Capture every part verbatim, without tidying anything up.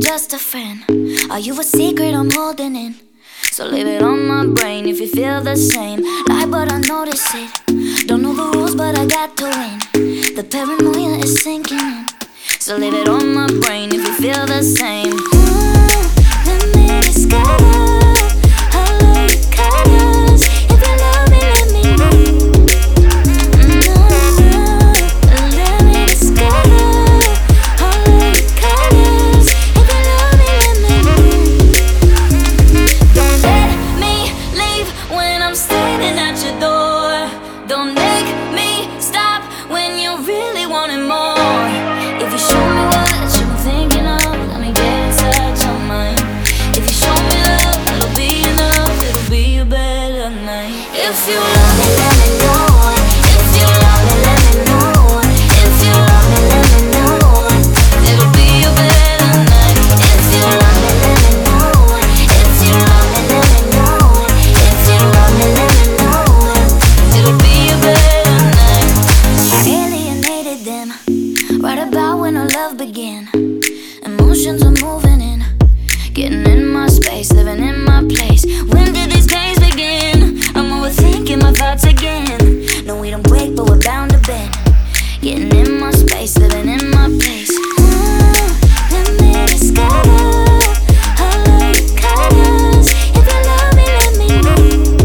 just a friend? Are you a secret I'm holding in? So leave it on my brain if you feel the same. Lie, but I notice it. Don't know the rules, but I got to win. The paranoia is sinking in. So leave it on my brain if you feel the same. Ooh, let me discover how low you cut us. If you love me, let me know. Let me discover how low you cut us. If you love me, let me know. Don't let me leave when I'm standing at your door. Don't make me stop when you really wanted more. If you show me what you've been thinking of, let me get inside your mind. If you show me love, it'll be enough. It'll be a better night. If you love me, let me know. If you love me, let me know. If you love me, let me know. It'll be a better night. If you love me, let me know. If you love me, let me know. If you love me, let me know. It'll be a better night. Alienated them right about when our love began. Emotions are moving in, getting in my space, living in my place. When did these days begin? I'm overthinking my thoughts again. No, we don't break, but we're bound to bend. Getting in my space, living in my place. Ooh, let me discover how low you cut us. If you love me, let me know.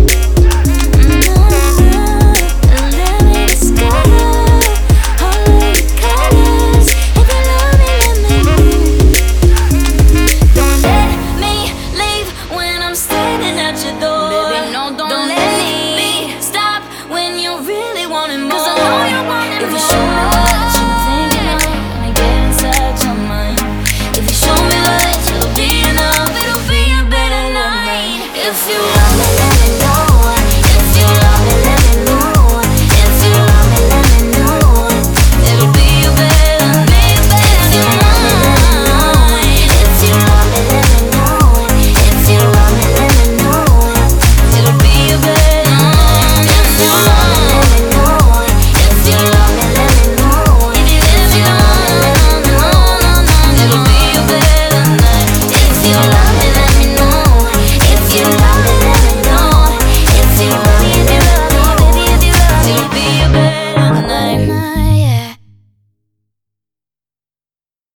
Let me discover how low you cut us. If you love me, let me know. Don't let me leave when I'm standing at your door.